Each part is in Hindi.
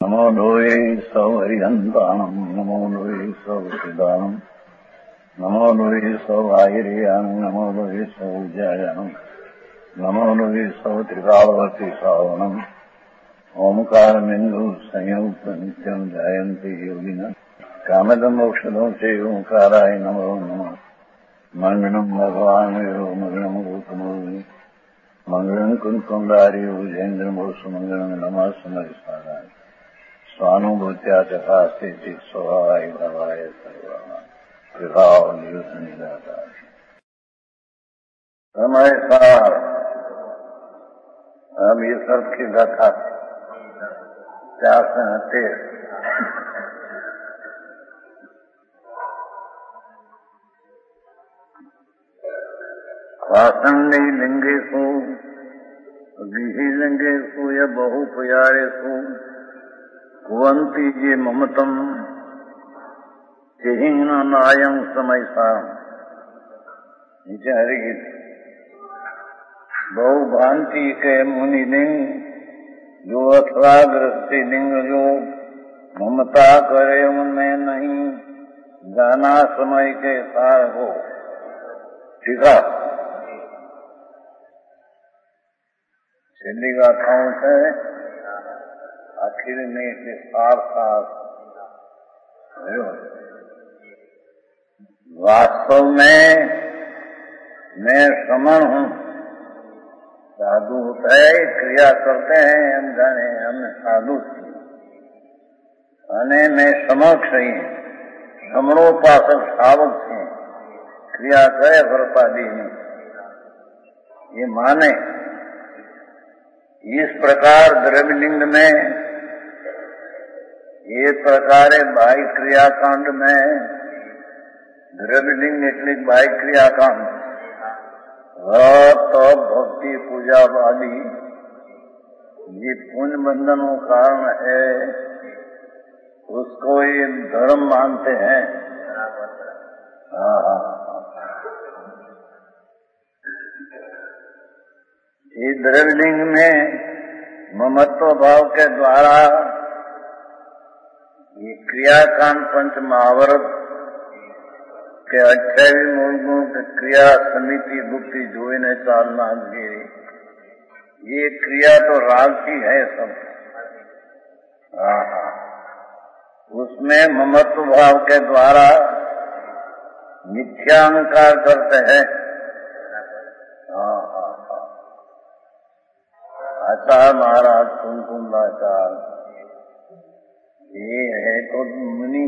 नमो लोये सौहरिहन्ताणम् नमो लोये सौहृदानम् नमो लोये सौभागिर्यानम् नमो लोये सौजायानम् नमो लोये सौत्रिकावती सावनम् ओंकारमिन्दु संयुक्त नित्यम् जायन्ति योगिनः कामदम् मोक्षदम् च ओंकाराय नमो नमः मङ्गलम् भगवान् वीरो मङ्गलम् गौतमोऽग्नि मङ्गलम् कुन्कुण्डारि भुजेन्द्रमोसु मङ्गलम् नमः समरिसाराय स्वानुभूत्या तथा स्थिति स्वभावाय भवाय सर्वभाव निदाता समय सार हम ये सब की कथा चाहते हैं वासंडी लिंगे सो गिही लिंगे सो या बहु पुजारे सो कुवंती ये ममतम चिहीन नायं समय साम नीचे हरि गीत बहु भांति के मुनि लिंग जो अथवाग्रस्ती लिंग जो ममता करे उनमें नहीं जाना समय के सार हो। ठीक है, छेली गाथाओं से आखिर में के साथ वास्तव में मैं समण हूँ। साधु होता है क्रिया करते हैं हम जाने हम साधु અને मैं समक्ष ही समणोपासक सावक थे क्रिया करे वर्तादी नहीं ये माने। इस प्रकार द्रव्यलिंग में ये प्रकारे बाह्य क्रियाकांड में द्रव्यलिंग એટલે बाह्य क्रियाकांड तो भक्ति पूजा आदि ये पुण्य बंधनों कारण है उसको ये धर्म मानते हैं। ये द्रव्यलिंग में ममत्व भाव के द्वारा ये क्रियाकांड पंच महावरत के 28 मूल गुण के क्रिया समिति गुप्ति जो इन्हें चालना की ये क्रिया तो राग की है सब। उसमें ममत्व भाव के द्वारा मिथ्यांकार करते हैं। आचार्य महाराज कुमकुंडाचार्य ये है तो मुनि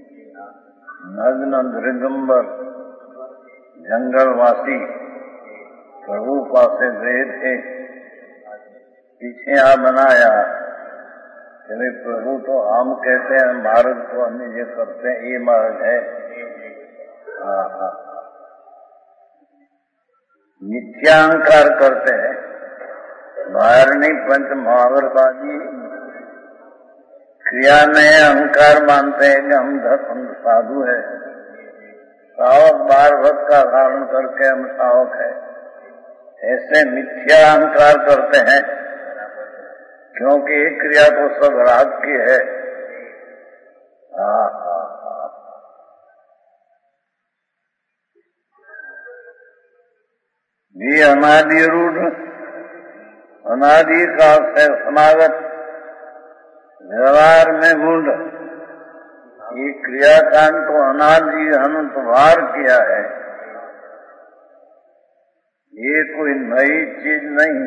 नग्न दिगंबर जंगलवासी प्रभु पासे गए थे। पीछे आ बनाया कि प्रभु तो हम कहते हैं मार्ग तो हम ये करते हैं ये मार्ग है। मिथ्यांकार करते हैं बाहर नहीं पंच महावरतादी क्रिया में अहंकार मानते हैं कि हम साधु है सावक बार भक्त का धारण करके हम सावक है ऐसे मिथ्या अहंकार करते हैं क्योंकि एक क्रिया तो सब राग की है। ये अनादि रूढ़ अनादि का समागत व्यवहार में मूढ़ ये क्रियाकांड तो अनादि अनंत वार किया है। ये कोई नई चीज नहीं,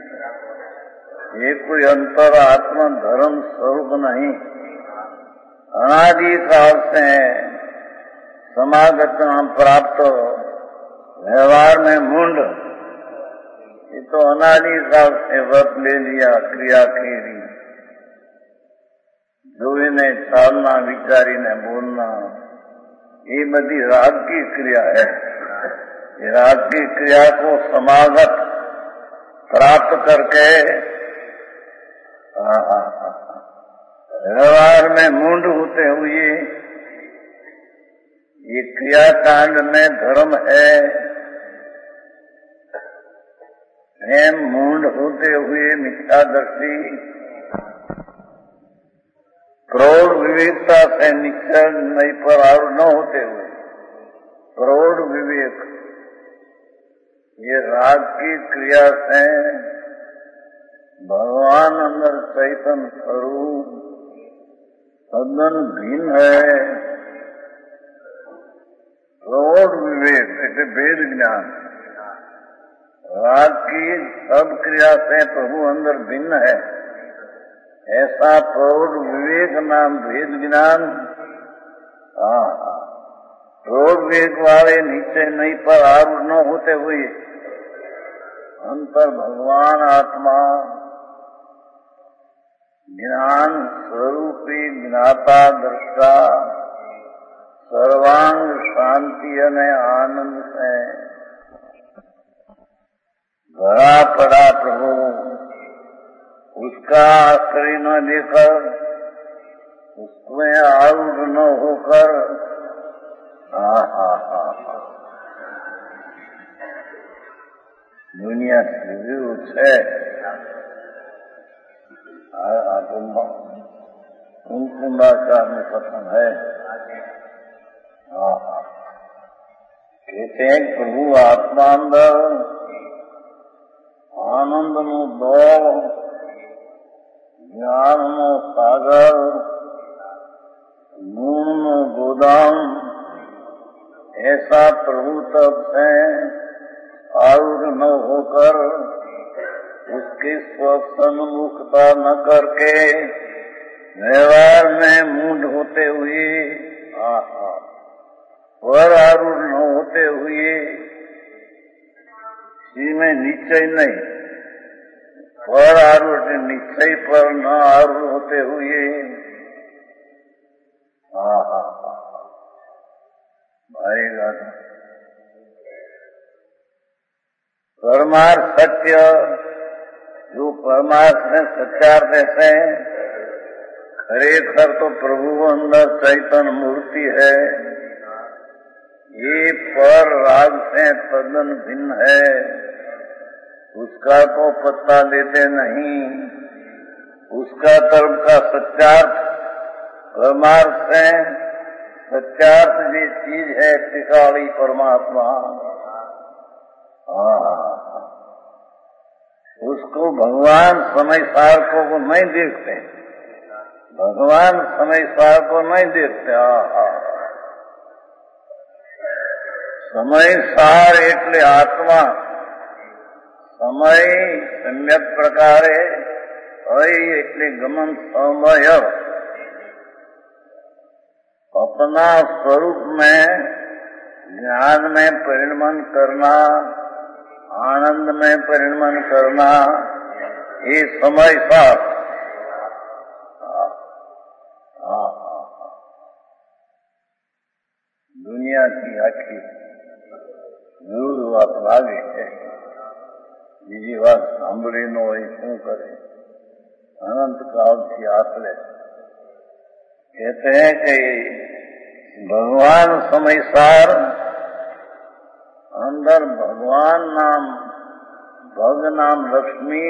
ये कोई अंतर आत्मा धर्म स्वरूप नहीं। अनादि काल से समागत नाम प्राप्त व्यवहार में मुंड ये तो अनादि काल से व्रत ले लिया क्रिया की जो इन्हें चालना विचारी ने बोलना ये बड़ी राग की क्रिया है। ये राग की क्रिया को समागत प्राप्त करके व्यवहार में मूढ़ होते हुए ये क्रियाकांड में धर्म है मूढ़ होते हुए मिथ्या दृष्टि प्रौढ़ विवेकता से निश्चय नहीं पर आरूढ़ न होते हुए प्रौढ़ विवेक, ये राग की क्रिया से भगवान अंदर चैतन्य स्वरूप तद्दन भिन्न है। प्रौढ़ विवेक ऐसे वेद ज्ञान, राग की सब क्रिया से प्रभु अंदर भिन्न है, ऐसा प्रौढ़ विवेक नाम वेद ज्ञान। प्रौढ़ विवेक वाले नीचे नहीं पर आरूढ़ न होते हुए अंतर भगवान आत्मा ज्ञान स्वरूपी ज्ञाता दृष्टा सर्वांग शांति અને आनंद से भरा पड़ा प्रभु, उसका आश्रय न लेकर उसमें आरूढ़ न होकर दुनिया की भी है। कुंकुंडाचार में कथन है, कहते हैं प्रभु आत्मा अंदर आनंद नो दौड़, ज्ञान नो सागर, गुण नो गोदाम, ऐसा प्रभु तब से आरूढ़ न होकर उसकी स्वसन्मुखता न करके व्यवहार में मूढ़ होते हुए पर आरूढ़ न होते हुए, इसी में निश्चय नहीं पर आरूढ़, निश्चय पर न आरूढ़ होते हुए आएगा। परमार्थ सत्य, जो परमार्थ में सत्यार्थ से खरेखर तो प्रभु अंदर चैतन्य मूर्ति है, ये पर राग से तद्दन भिन्न है, उसका तो पत्ता लेते नहीं। उसका तरफ का सत्यार्थ परमार्थ से सत्यार्थ जो चीज है त्रिकाली परमात्मा, उसको भगवान समय सार को नहीं देखते, भगवान समय सार को नहीं देखते। समय सार એટલે आत्मा, समय सम्यक प्रकारे એટલે गमन समय अपना स्वरूप में ज्ञान में परिणमन करना, आनंद में परिणमन करना, ये समय सार। दुनिया की आखी दूर વાત લાગે છે, બીજી વાત સાંભળી ન હોય શું કરે, अनंत काल की आसले। कहते हैं कि भगवान समय सार अंदर भगवान नाम भग नाम लक्ष्मी,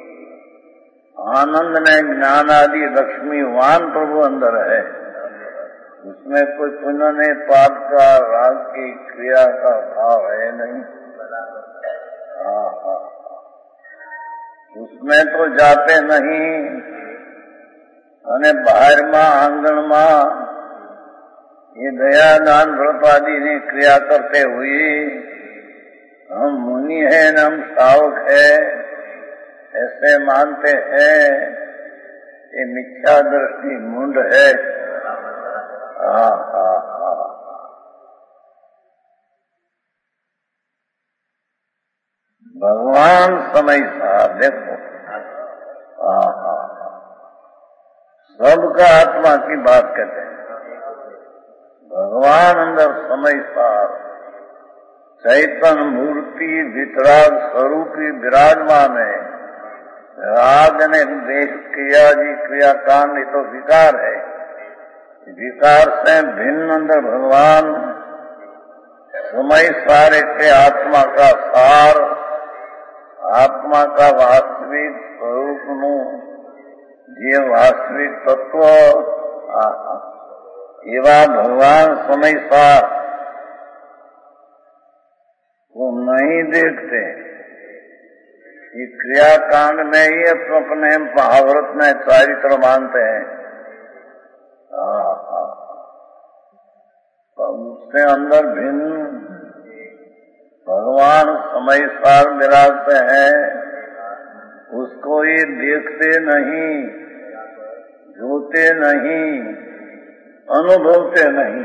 आनंद में ज्ञान आदि लक्ष्मीवान प्रभु अंदर है, उसमें कोई पुण्य ने पाप का राग की क्रिया का भाव है नहीं। उसमें तो जाते नहीं, અને બહારમાં આંગણમાં ये दया दान व्रत आदि ने क्रिया करते हुए हम मुनि हैं न हम सावक है ऐसे मानते हैं, ये मिथ्या दृष्टि मुंड है। भगवान समय साहब देखो, सबका आत्मा की बात कहते हैं। भगवान अंदर समय सार चैतन्य मूर्ति वितराग स्वरूपी विराजमान है। राग ने देश क्रिया जी क्रियाकांड तो विकार है, विकार से भिन्न अंदर भगवान समय सार के आत्मा का सार, आत्मा का वास्तविक स्वरूप નું જે વાસ્તવિક તત્વ एवा भगवान समय सार वो नहीं देखते, ये क्रियाकांड में ही अपने महाभारत में चारित्र मानते हैं। तो उसके अंदर भिन्न भगवान समय सार विराजते हैं, उसको ये देखते नहीं, जोते नहीं, अनुभवते नहीं।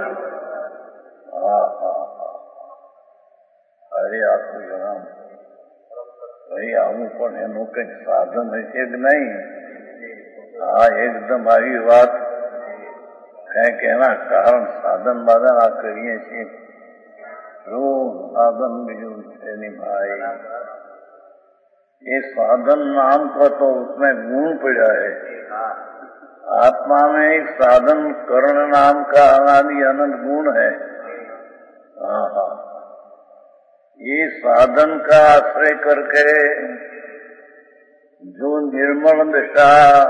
अरे आपको जनाब भाई आવું પણ એનું કંઈક સાધન હશે કે નહીં? એકદમ આવી વાત કંઈક એના કારણ સાધન બાધન આ કરીએ છીએ, રોજ સાધન બીજું છે નહીં भाई। ये साधन नाम का तो उसमें गुण पड़ा है, आत्मा में एक साधन कर्ण नाम का अनादि अनंत गुण है। ये साधन का आश्रय करके जो निर्मल दशा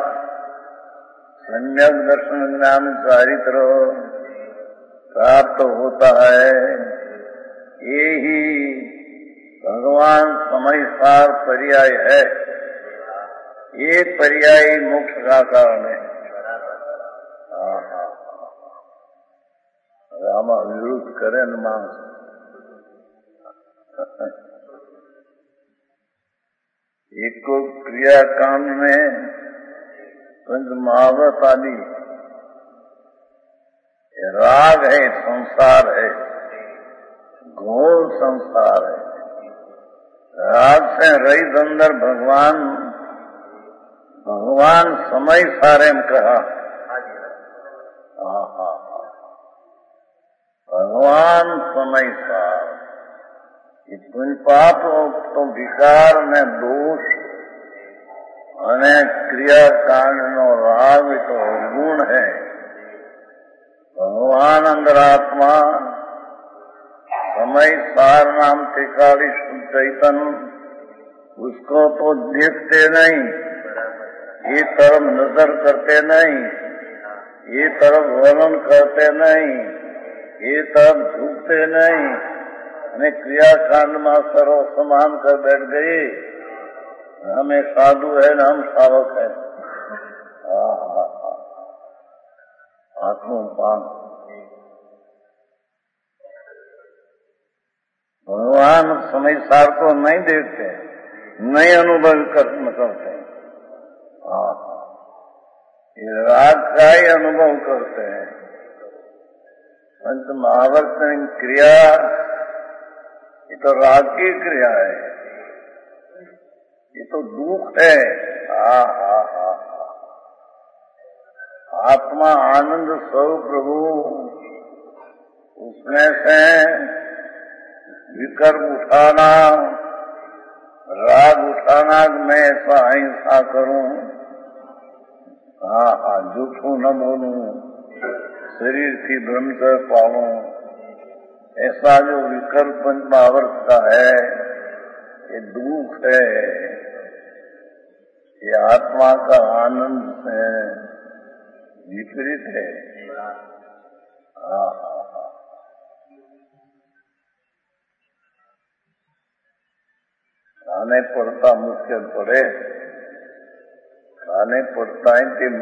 सम्यक दर्शन ज्ञान चारित्र प्राप्त होता है, ये ही भगवान समय सार पर्याय है। ये पर्याय मोक्ष का कारण है। रामा विरुद्ध करे न मांस। एक को क्रियाकांड में पंच महावत आदि राग है, संसार है, घोर संसार है। राग से रहित अंदर भगवान समय सारे में कहा। भगवान समय सार पुण्य पाप तो विकार ने दोष અને ક્રિયાકાંડનો રાગ તો ગુણ है। भगवान अंदर आत्मा समय सार नाम टिकाड़ी शुद्ध चैतन्य, उसको तो देखते नहीं, ये तरफ नजर करते नहीं, ये तरफ वर्णन करते नहीं, ये तरफ झुकते नहीं, અને क्रियाकांड में सर्व समान कर बैठ गए। हमें साधु है न हम सावक है। आत्मोपान भगवान समय सार को नहीं देखते, नहीं अनुभव करते, ये राग का ही अनुभव करते हैं। पंच महावर्त क्रिया ये तो राग की क्रिया है, ये तो दुख है। आत्मा आनंद स्वरूप प्रभु, उसमें से विकर्म उठाना, राग उठाना मैं ऐसा अहिंसा करूं, झूठू न बोलूं, शरीर की ब्रह्मचर्य पालूं, ऐसा जो विकल्प पंचमावर्त का है ये दुख है। ये आत्मा का आनंद से विपरीत है। खाने पड़ता मुश्किल पड़े, खाने पड़ता है कि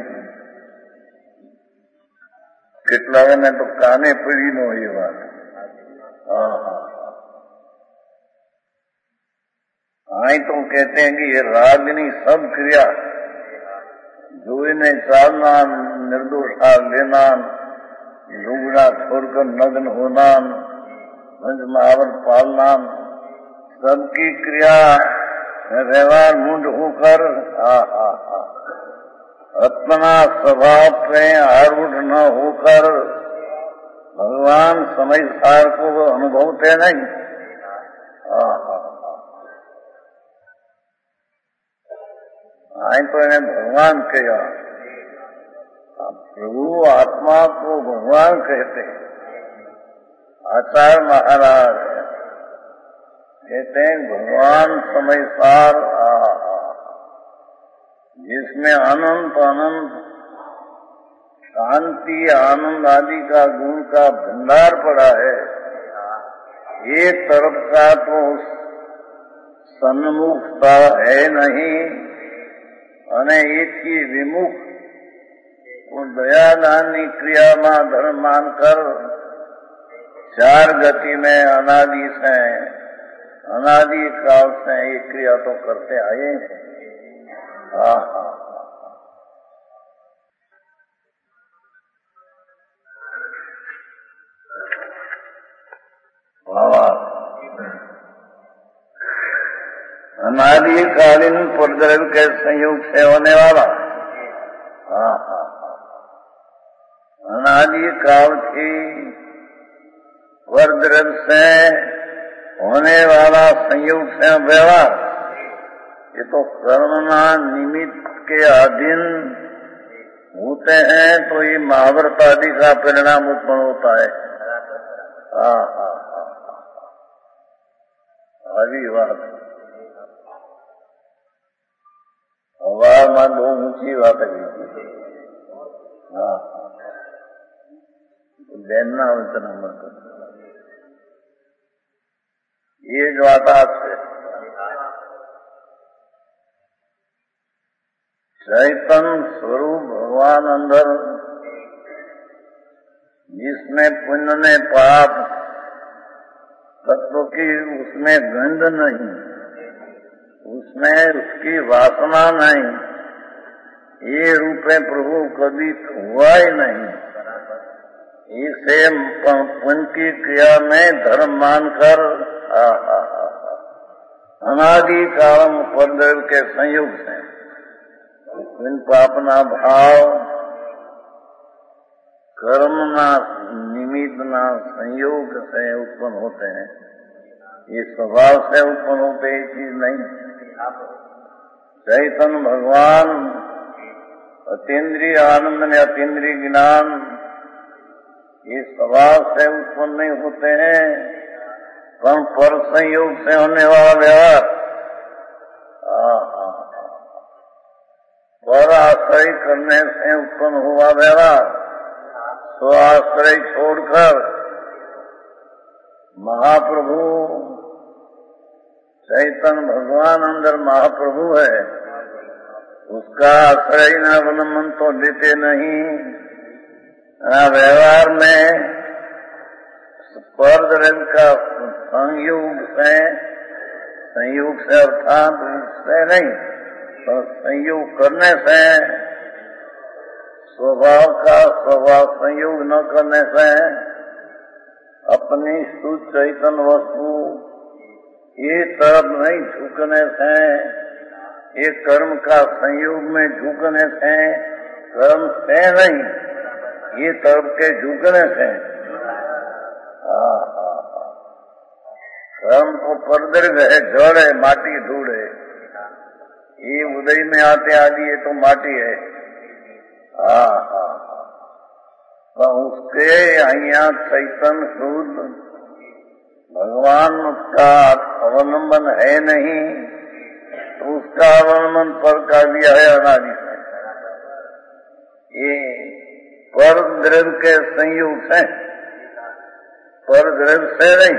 કેટલાને તો કાને પડી ન હોય એ વાત। आई तो कहते हैं कि ये रागनी सब क्रिया जो इन्हें चालना, निर्दोष हार लेना, लुगड़ा छोड़कर नग्न होना, महावर पालना, सबकी क्रिया व्यवहार मुंड होकर अपना स्वभाव पे आरूढ़ न होकर भगवान समय सार को अनुभवते नहीं। आई तो इन्हें भगवान कहा, प्रभु आत्मा को भगवान कहते हैं। आचार्य महाराज कहते हैं भगवान समय सार जिसमें अनंत अनंत शांति आनंद आदि का गुण का भंडार पड़ा है। एक तरफ का तो सन्मुखता है नहीं અને એથી વિમુખ दयादानी क्रिया में धर्म मानकर चार गति में अनादि से अनादि काल से ये क्रिया तो करते आए हैं। अनादिकालीन परद्रव्य के संयोग से होने वाला अनादि काल की परद्रव्य से होने वाला संयोग से व्यवहार, ये तो कर्मना निमित्त के अधीन होते हैं, तो ये महाभारत आदि का परिणाम उत्पन्न होता है। अभी बात हवा में दो ऊंची बात है। जानना वचन मत ये जो आता है चैतन्य स्वरूप भगवान अंदर, जिसमें पुण्य ने पाप तत्व की उसमें गंध नहीं, उसमें उसकी वासना नहीं, ये रूपे प्रभु कभी हुआ ही नहीं। इसे पुण्य की क्रिया में धर्म मानकर अनादि कालम परद्रव्य के संयोग से पुण्य पापना भाव कर्मना निमित्तना संयोग से उत्पन्न होते हैं। ये स्वभाव से उत्पन्न होते ही चीज नहीं। चैतन्य भगवान अतीन्द्रिय आनंद में अतीन्द्रिय ज्ञान ये स्वभाव से उत्पन्न नहीं होते हैं, पर संयोग से होने वाला व्यवहार, पर आश्रय करने से उत्पन्न हुआ व्यवहार, स्व आश्रय छोड़कर महाप्रभु चैतन्य भगवान अंदर महाप्रभु है, उसका आश्रय न अवलंबन तो देते नहीं। व्यवहार में परद्रव्य का संयोग से अर्थात उससे नहीं, तो संयोग करने से स्वभाव का स्वभाव संयोग न करने से अपनी शुद्ध चैतन्य वस्तु ये तरफ नहीं झुकने से, ये कर्म का संयोग में झुकने से, कर्म से नहीं ये तरफ के झुकने से, कर्म तो परद्रव्य है, जड़ है, माटी धूल है, ये उदय में आते आदि ये तो माटी है। तो उसके यहाँ चैतन्य शुद्ध भगवान का अवलंबन है नहीं, तो उसका अवलंबन पर का दिया है अनादि से। ये परद्रव्य के संयोग से, परद्रव्य से नहीं,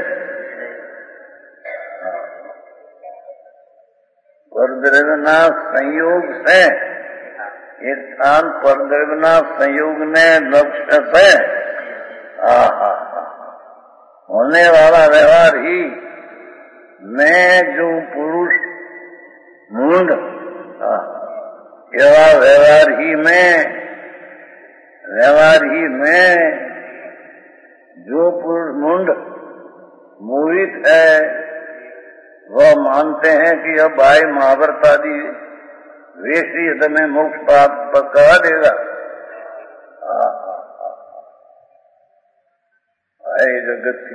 परद्रव्यना संयोग से, ये स्थान परद्रव्यना संयोग ने लक्ष्य से होने वाला व्यवहार ही में जो पुरुष मूंड यह व्यवहार ही में जो पुरुष मूंड मोहित है, वह मानते हैं कि अब भाई महाभारत आदि वैसी में मोक्ष प्राप्त करा देगा। जगत की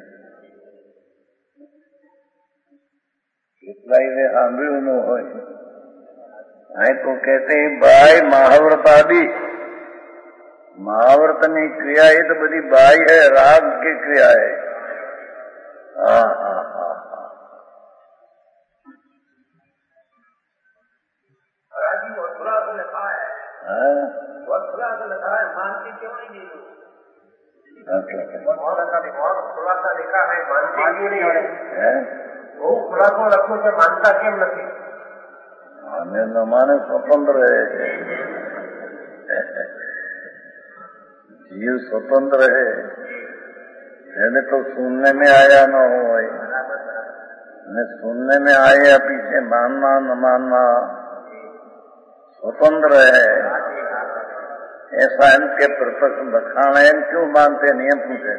કેટલાય ને સાંભળ્યું ન હોય, તો કહેતે ભાઈ મહાવ્રત આદि महाव्रतनी क्रिया ये तो बड़ी बाई है, राग की क्रिया है। बहुत खुलासा लिखा है, मानती क्यों नहीं? बहुत खुलासा लिखा है, मानती क्यों नहीं है? वो खुलासा रखो से मानता क्यों नहीं? माने न माने स्वतंत्र है, जीव स्वतंत्र है। मैंने तो सुनने में आया न हो, मैं सुनने में आया पीछे मानना न मानना स्वतंत्र है। ऐसा इनके प्रत्यक्ष बखान है, क्यों मानते नहीं पूछे?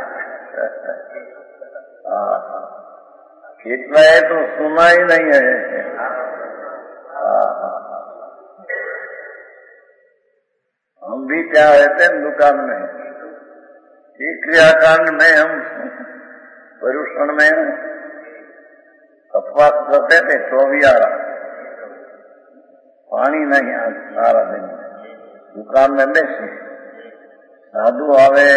कितना है तो सुना ही नहीं है। हम भी क्या रहते हैं दुकान में, एक क्रियाकांड में हम परुषण में अपवास करते थे, तो भी आ रहा पानी नहीं आ सारा दिन दुकान में बैसे, साधु आवे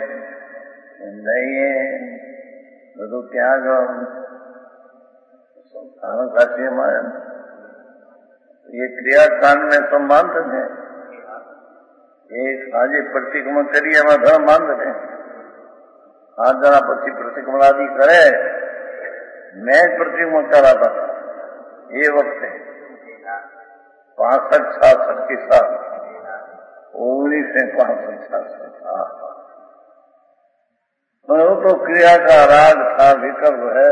नहीं બધું ત્યાં જ સંસ્થાનો સાચીમાં એ ક્રિયાકાંડ ને સંબંધ છે। એ આજે પ્રતિક્રમણ કરીએ એમાં ઘણા માંગ છે। 8 જણા પછી પ્રતિક્રમણાદિ કરે, मैं प्रतिक्रमण कराता था ये वक्त 65-66 के साथ 1965-66। वो तो क्रिया का राग था, विकल्प है।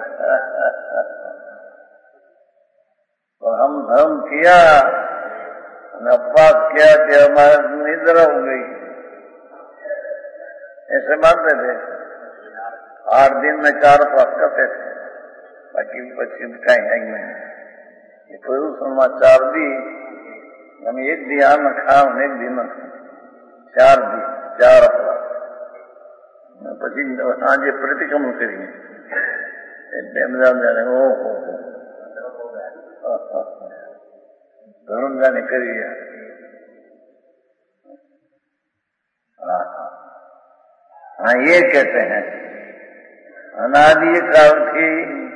तो हम धर्म किया, अपवास किया कि हमारे निद्रा हो गई, ऐसे मानते थे। 8 दिन में 4 उपवास करते थे, बाकी पश्चिम कहीं नहीं। ये पुरुषों 4 दी हम एक दिया न खाओ, एक दिन 4 दी 4 अपवास પછી આજે પ્રતિક્રમણ કરીએ એટલે બધા જાણે ઓહો ધર્મ જાણે કરીએ। हाँ ये कहते हैं अनादि काल की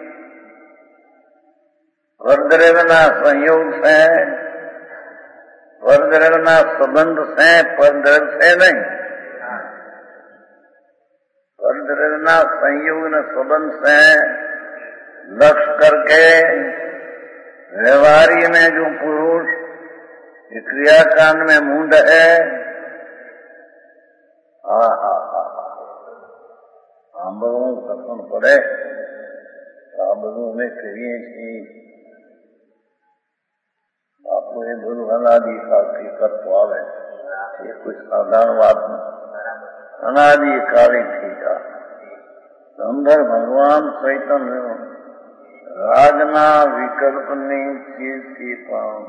परद्रव्यना संयोग से, परद्रव्यना संबंध से, परद्रव्य से नहीं, परद्रव्यना संयोग न संबंध से लक्ष्य करके व्यवहारी में जो पुरुष क्रियाकांड में मूंड है, આ બધું કથન પડે, આ બધું અમે કરીએ છીએ। આપણું એ બધું અનાદિકાળથી કરતો આવે, એ કોઈ સાધારણ વાત નથી। અનાદિકાળથી અંદર ભગવાન ચૈતન્ય રાજના વિકલ્પની ચીજથી પણ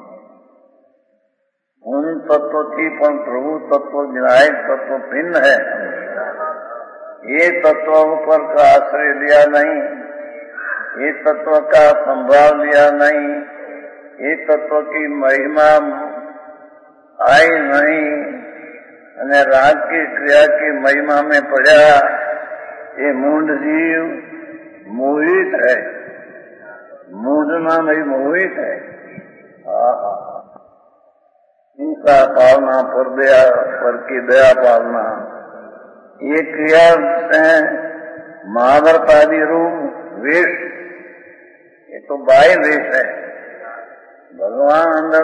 उन तत्व थी पण प्रभु तत्व विनायक तत्व भिन्न है। ये तत्वों पर का आश्रय लिया नहीं, ये तत्व का संभाव लिया नहीं, ये तत्व की महिमा आई नहीं, અને રાગ की क्रिया की महिमा में पड़ा ये मूढ़ जीव मोहित है, मूढ़ना नहीं मोहित है। इनका पालना पर की दया पालना, ये क्रिया से महाभारत आदि रूप वेश, ये तो बाह्य वेश है। भगवान अंदर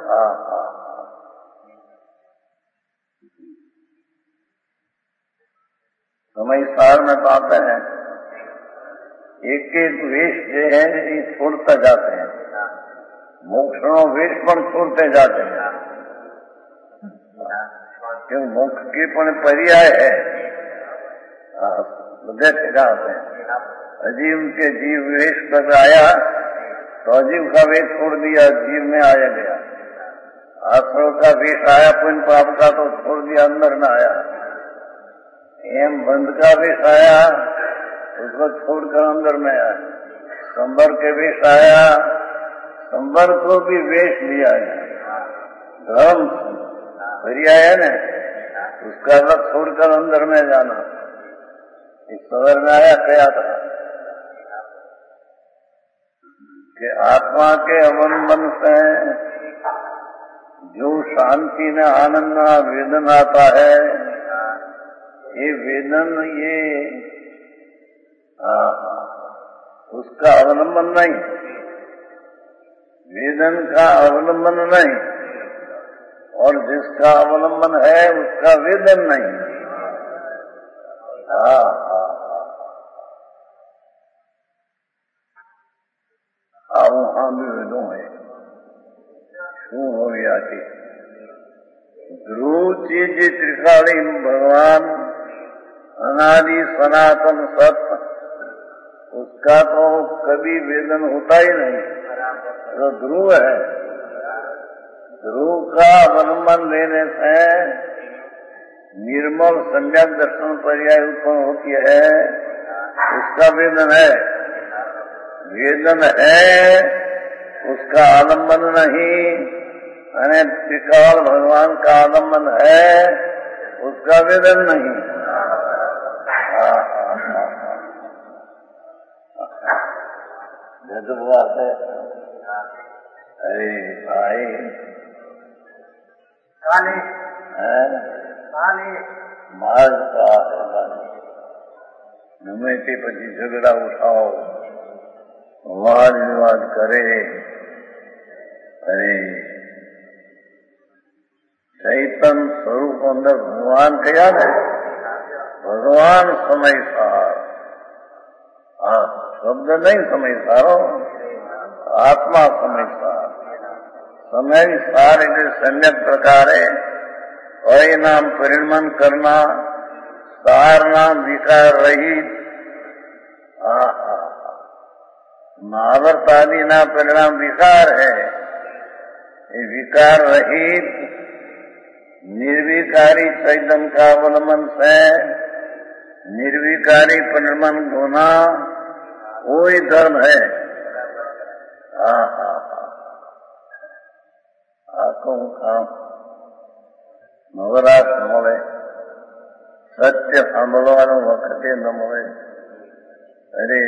समय साल में पाते हैं, एक एक वेश जो है ये छोड़ते जाते हैं, मोक्षणों वेश पर छोड़ते जाते हैं, क्यों मोक्ष की पण पर्याय है। बधे ठेका से अजीव के जीव वेश कर आया तो अजीव का वेश छोड़ दिया, जीव में आया गया। आश्रव का वेश आया पुण्य पाप का तो छोड़ दिया, अंदर में आया। एम बंध का वेश आया उसको छोड़कर अंदर में आया। संबर के वेश आया, संबर को भी वेश लिया गया। धर्म पर्याय है न, उसका अलग छोड़कर अंदर में जाना। इस सदर में आया क्या था कि आत्मा के अवलंबन से जो शांति में आनंद वेदन आता है, ये वेदन ये उसका अवलंबन नहीं, वेदन का अवलंबन नहीं, और जिसका अवलंबन है उसका वेदन नहीं। वहां भी वेदों है શું હોય આથી ध्रुव चीज त्रिकाली भगवान अनादि सनातन सत्य, उसका तो कभी वेदन होता ही नहीं, तो ध्रुव है। ध्रुव का अवलंबन लेने से निर्मल सम्यक दर्शन पर्याय उत्पन्न होती है, उसका वेदन है। वेदन है उसका आलम्बन नहीं, अने त्रिकाल भगवान का आलम्बन है उसका वेदन नहीं। गजब बात है। अरे भाई मार्ग का गमे ते પછી ઝઘડા ઉઠાવો, वाद विवाद करे। अरे चैतन्य स्वरूप अंदर भगवान क्या है? भगवान समय सार, शब्द नहीं समय सारो, आत्मा समय सार। समय सार એટલે सम्यक प्रकारे परिणाम परिणमन करना, सार नाम विकार रहित। महावर्त आदि ना परिणाम विकार है, ये विकार रहित निर्विकारी चैतन्य का अवलंबन से निर्विकारी परिणमन होना वही धर्म है। आखों काम नवराश न મળે, સત્ય સાંભળવાનો વખતે ન મળે। અરે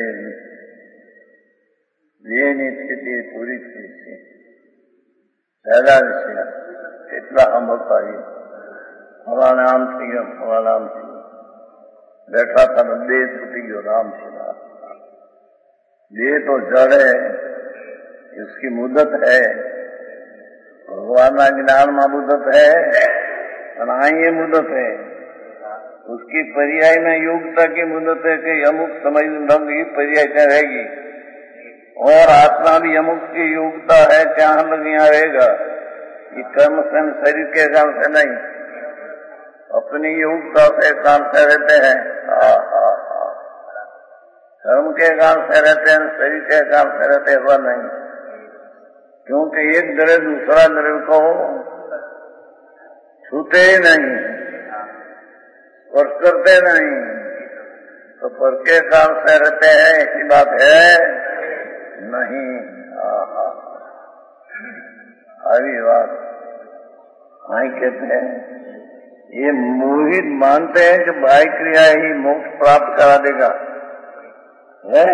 દેહની સ્થિતિ પૂરી થઈ છે, પહેલા વિશે કેટલા સાંભળતા ફલાણે આમ થઈ ગયો, ફલાણે આમ થઈ ગયો, बैठा था देह छूटी गयो, राम शिवा। देह तो जड़ है, इसकी मुदत है, भगवान ना ज्ञान में मुदत है, ये मुदत है। उसकी पर्याय में योग्यता की मुदत है कि अमुक समय ढंग की पर्याय क्या रहेगी, और आत्मा भी अमुक की योग्यता है क्या लग यहाँ रहेगा। ये कर्म से शरीर के काम से नहीं, अपनी योग्यता से काम से रहते हैं। कर्म के काम से रहते हैं, शरीर के काम से रहते हैं, वह नहीं। क्योंकि एक द्रव्य दूसरा द्रव्य को छूते ही नहीं, स्पर्श करते नहीं, तो पर के काम से रहते हैं, ऐसी बात है नहीं। अभी बात नहीं कहते हैं, ये मोहित मानते हैं कि बाह्य क्रिया ही मोक्ष प्राप्त करा देगा, है?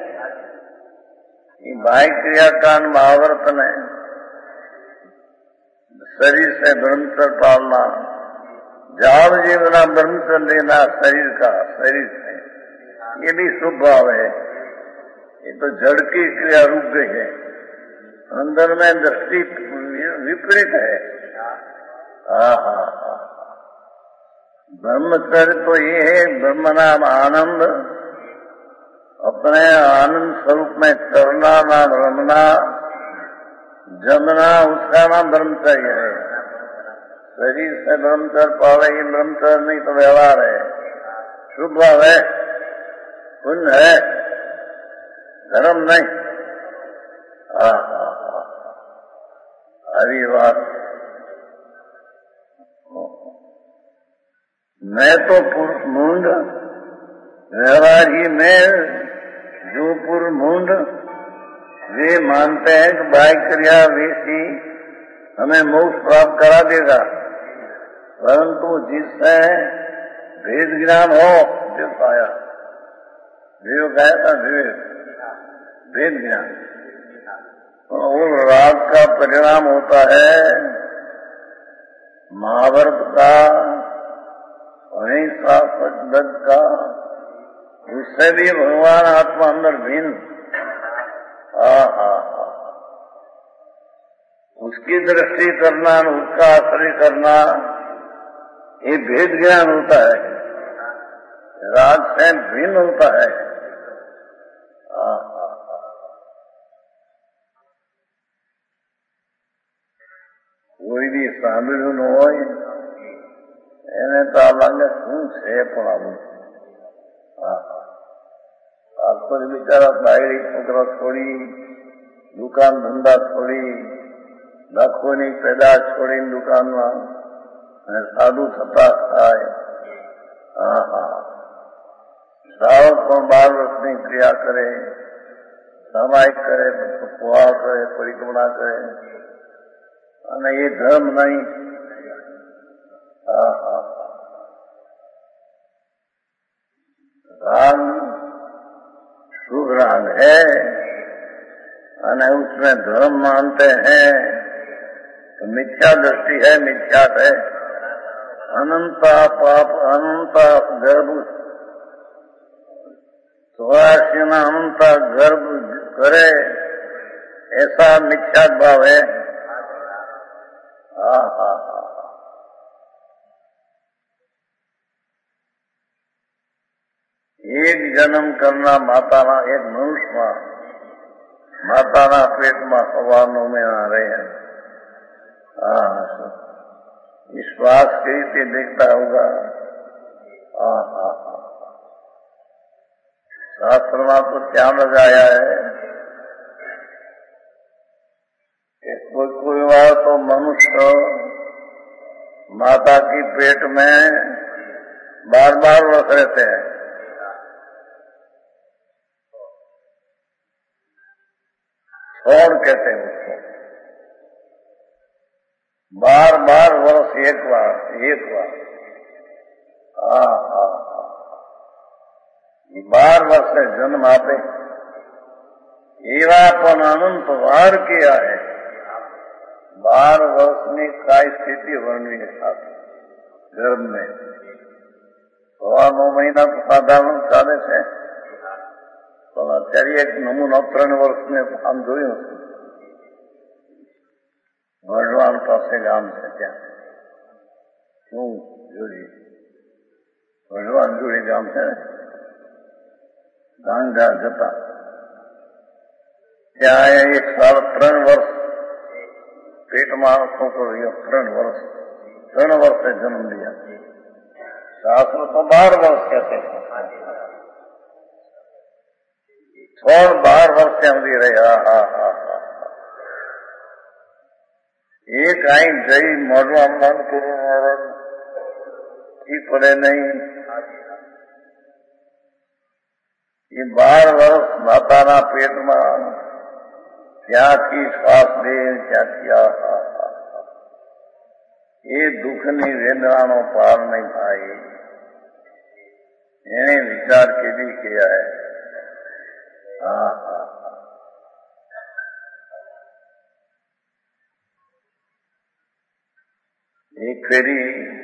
ये बाह्य क्रिया का महावर्तन है, शरीर से ब्रह्मचर्य पालना, जाव जीवना ब्रह्मचर्य लेना शरीर का, शरीर से, ये भी शुभ भाव है। ये तो जड़ की क्रिया रुक गई है, अंदर में दृष्टि विपरीत है। ब्रह्मचर्य तो ये है, ब्रह्म नाम आनंद, अपने आनंद स्वरूप में करना ना रमना जमना, उसका नाम ब्रह्मचर्य है। शरीर से ब्रह्मचर्य पावे, ये ब्रह्मचर्य नहीं तो व्यवहार है, शुभ भाव है, पुण्य है, धर्म नहीं। अभी बात मैं तो पुरुष मूंड, व्यवहार ही में जो पुरुष मूंड, वे मानते हैं कि बाह्य क्रिया वैसी हमें मोक्ष प्राप्त करा देगा, परंतु जिससे भेद ज्ञान हो, जो पाया विवेक आया था, विवेक भेद ज्ञान, और राग का परिणाम होता है महाभारत का, अहिंसा, सचदत्त का, उससे भी भगवान आत्मा अंदर भिन्न। उसकी दृष्टि करना, उसका आश्रय करना, ये भेद ज्ञान होता है, राग से भिन्न होता है। कोई भी સાંભળ્યું ન હોય એને તો આ લાગે શું છે, પણ આવું આખો બિચારા બાયડી છોકરા છોડી, દુકાન ધંધા છોડી, લાખોની પેદાશ છોડીને દુકાનમાં અને સાધુ થતા થાય. શ્રાવક પણ 12 વર્ષની ક્રિયા કરે, સામાયિક કરે, પુહાર કરે, પરિક્રમણા કરે, અને એ ધર્મ નહીં. राग शुभ राग है, और उसमें धर्म मानते हैं तो मिथ्या दृष्टि है, मिथ्या है. अनंता पाप, अनंता गर्भ, 84 अनंता गर्भ करे, ऐसा मिथ्या भाव है. એક જન્મ કરનાર માતાના, એક મનુષ્યમાં માતાના પેટમાં 9 મહિના રહે. विश्वास कैसे देखता होगा. शास्त्र में तो क्या लगाया है कि कोई बार तो मनुष्य माता की पेट में 12 वर्ष रहते हैं. छोड़ कहते हैं उसको. 12 वर्ष एक बार. ये 12 वर्ष से जन्म आपे एवा पण अनंत वार किया है. 12 वर्ष में काय स्थिति वर्णवी है साथ गर्भ में. 9 महीना तो साधारण चाले છે, પણ અત્યારે એક નમૂનો 3 વર્ષને આમ જોયું હતું. વઢવાણ પાસે ગામ છે, ત્યાં શું જોડી, વઢવાણ જોડી ગામ છે ને, ગાંધા જતા ત્યાં 1 સાલ 3 વર્ષ પેટમાં છોકરો રહ્યો. 3 વર્ષ 3 વર્ષે જન્મ लिया. शास्त्र तो 12 वर्ष कहते हैं. और 12 वर्ष से हम भी रहे. एक आई जई मोड़वा मन की पड़े नहीं. ये 12 वर्ष माताना पेट में क्या थी श्वास दे, क्या किया. ये दुखनी वेदनानो पार नहीं भाई. એને વિચાર કેવી किया है. एक फेरी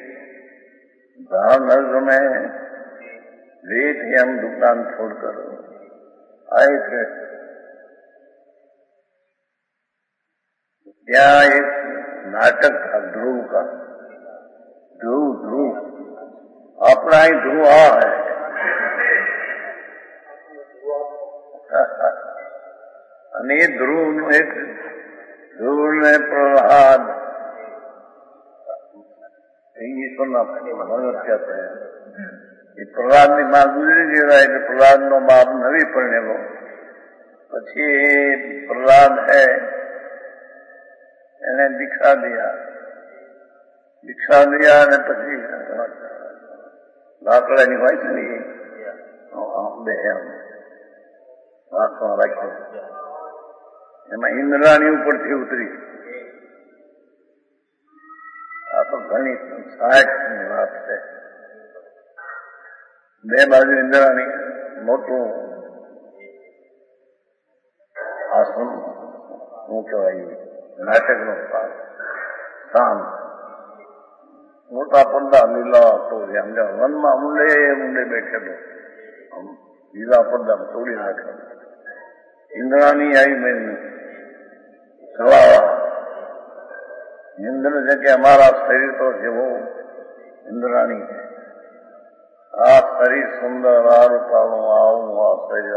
भावनगर में गए थे हम, दुकान छोड़कर आए थे. क्या एक नाटक था ध्रुव का. ध्रुव अपना ही ध्रुव है. અને ધ્રુવ ને પ્રહલાદ ઈશ્વરના ભગત કહેતા હૈ. એ પ્રહલાદની માં ગુજરી ગયેલા એટલે પ્રહલાદનો બાપ નવી પરણેલો. પછી પ્રહલાદ હૈ એને દીક્ષા દિયા અને પછી લાકડાની હોય છે ને બે હાથમાં રાખ્યો. એમાં ઇન્દ્રાણી ઉપરથી ઉતરી. આ તો ઘણી 60 વાત છે. 2 બાજુ ઇન્દ્રાણી મોટું આશ્રમ, શું કહેવાય, નાટકનો સ્થાન. મોટા પડદા લીલા તોડ્યા સમજા વનમાં ઊંડે બેઠે તો લીલા પડદા તોડી નાખ્યા. ઇન્દ્રાણી આવી મેં સવા ઇન્દ્ર છે કે અમારા શરીર તો જેવો ઇન્દ્રાણી है. આ શરીર સુંદર આ રૂપાળું આવું આ શરીર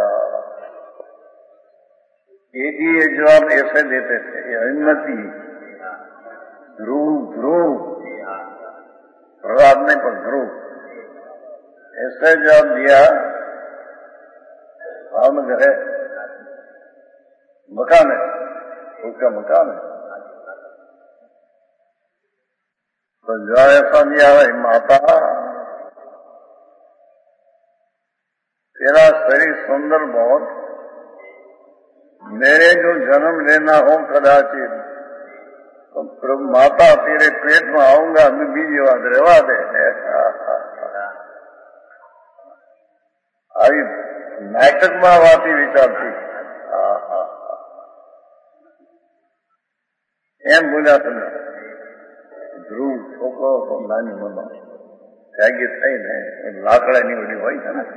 ये जवाब ऐसे देते थे. ये अनुमति ध्रुव प्रहलाद ने पर ध्रुव ऐसे जवाब दिया. भावनगर है मकान है उसका मकान है. तो जवाब ऐसा दिया है माता तेरा शरीर सुंदर बहुत, मेरे जो जन्म लेना हो कदाचित तो प्रभु माता तेरे पेट में आऊंगा मैं बीजी बात रेवा दे. आई नाटक में आती विचारती एम बोलिया तने ध्रुव छोकरो तो नानी मनो त्यागी थई ने लाकडानी बड़ी होय छे ने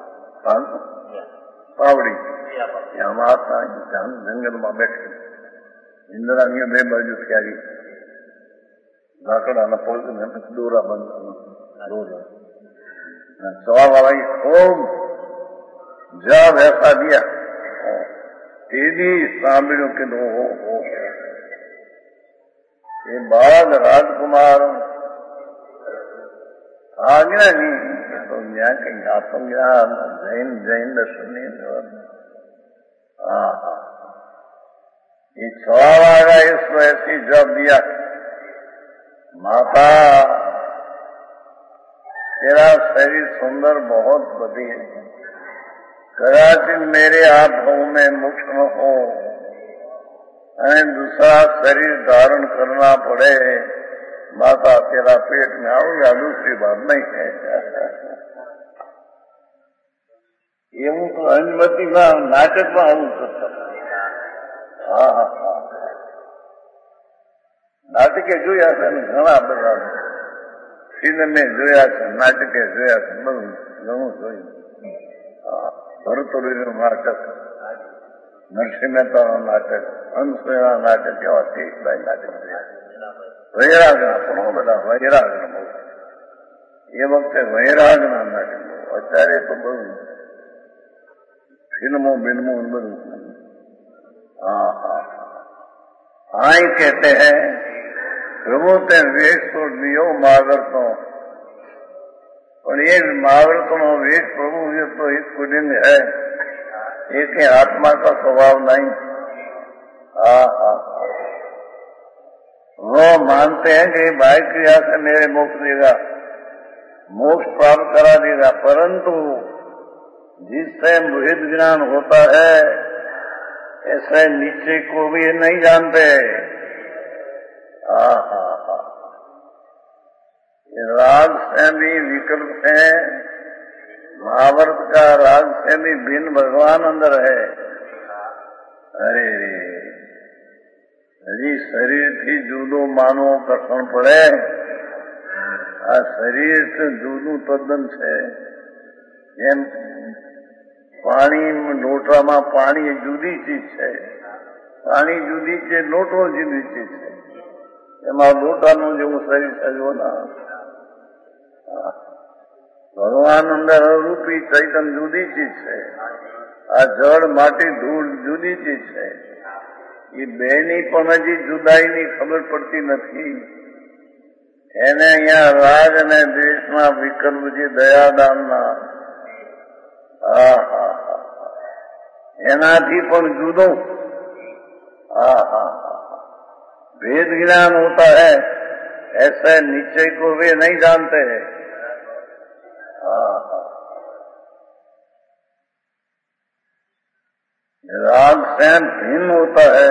पावड़ी महात्मा जंगल में बैठे इंद्राणीओ बे बाजू त्यागी लाकड़ा पोल दोरा बंद दोरा सवा वाला खूब जब ऐसा दिया तेजी सांभळ्यो के दो हो ये बाल राजकुमार आज्ञा नहीं तो यहाँ कहीं आत्मज्ञा जैन दर्शन ये सवाल आएगा इसको ऐसी जब दिया माता तेरा शरीर सुंदर बहुत बड़ी है, कदाचित मेरे हाथों में मुक्त न हो दूसरा शरीर धारण करना पड़े माता तेरा पेट में आऊंगा दूसरी बात नहीं है. ये हूँ तो अनुमति में नाटक में आવું करता. हाँ નાટકે જોયા છે ઘણા બધા ફિલ્મે જોયા છે નાટકે જોયા છે બધું ઘણું જોયું. ભરતુડીનું નાટક, નરસિંહ મહેતાનું નાટક, હંસના નાટક એવા શેખભાઈ નાટક વૈરાગના પણ બધા વૈરાગના બહુ એ વખતે વૈરાગના નાટક બહુ. અત્યારે તો બધું ફિલ્મો બિલ્મો બધું. हाँ ही कहते हैं प्रभु ते वेश तो दियो महावर्तो और ये महावर्तो वेश प्रभु ये तो एक पुलिंग है, एक ही आत्मा का स्वभाव नहीं. वो मानते हैं कि भाई क्रिया से मेरे मोक्ष देगा, मोक्ष प्राप्त करा देगा, परंतु जिससे भेद ज्ञान होता है ऐसे नीचे को भी नहीं जानते. राग से भी विकल्प है, महाभारत का राग से भी भिन्न भगवान अंदर है. अरे हजी शरीर थी जूदो मानव कठण पड़े. आ शरीर से जूदू तद्दन है. एम पानी लोटा में पानी जुदी चीज है, पानी जुदी છે, લોટો જુદી ચીજ છે. એમાં લોટાનું જેવું શરીર સજવો ના. ભગવાન અંદર રૂપી ચૈતન્ય જુદી ચીજ છે. આ જળ માટી ધૂળ જુદી ચીજ છે. એ બેની પણ હજી જુદાઈની ખબર પડતી નથી. એને અહીંયા રાગ અને દ્વેષના વિકલ્પ જે દયાદાનના એનાથી પણ જુદો भेद ज्ञान होता है, ऐसे निश्चय को वे नहीं जानते हैं. राग से भिन्न होता है,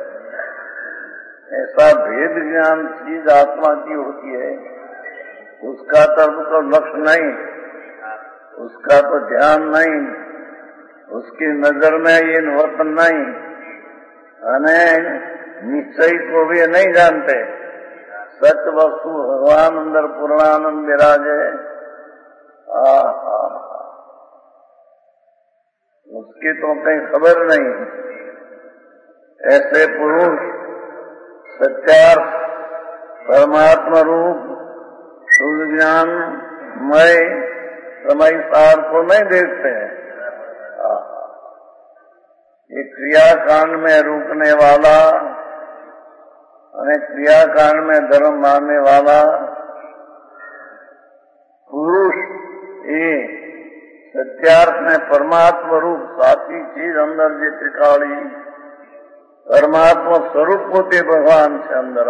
ऐसा भेद ज्ञान चीज आत्मा की होती है. उसका तो लक्ष्य नहीं, उसका तो ध्यान नहीं, उसकी नजर में ये वर्तन नहीं. निश्चय को भी नहीं जानते, सच वस्तु भगवान अंदर पूर्णानंद विराजे। उसकी तो कहीं खबर नहीं। ऐसे पुरुष सत्यार्थ परमात्मा रूप शुद्ध ज्ञानमय समय सार को नहीं देखते हैं। ये क्रियाकांड में रुकने वाला और क्रियाकांड में धर्म मानने वाला पुरुष ये सत्यार्थ में परमात्मा रूप साची चीज अंदर जे त्रिकाली परमात्मा स्वरूप होते भगवान से अंदर